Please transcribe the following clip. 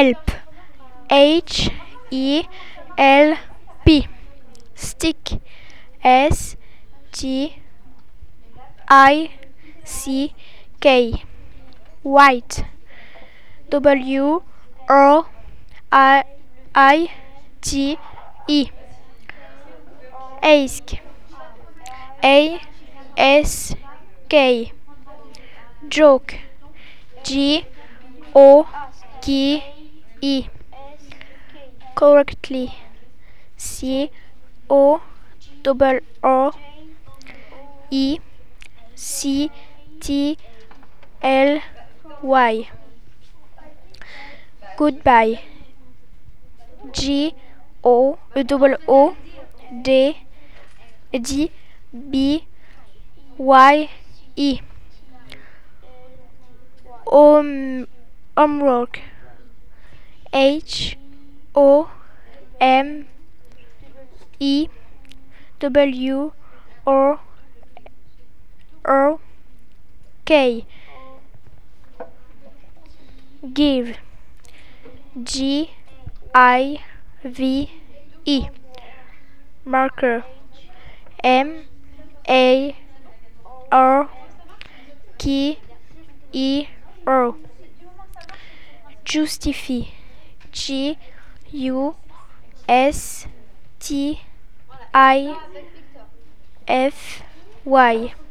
help. HELP. Stick. STICK. White. WORITE. Ask. ASK. Joke. JOKE. Correctly. CORRECTLY. Goodbye. GOODBYE. Homework. HOMEWORK. Give. GIVE. Marker. MARKER. Justify. JUSTIFY.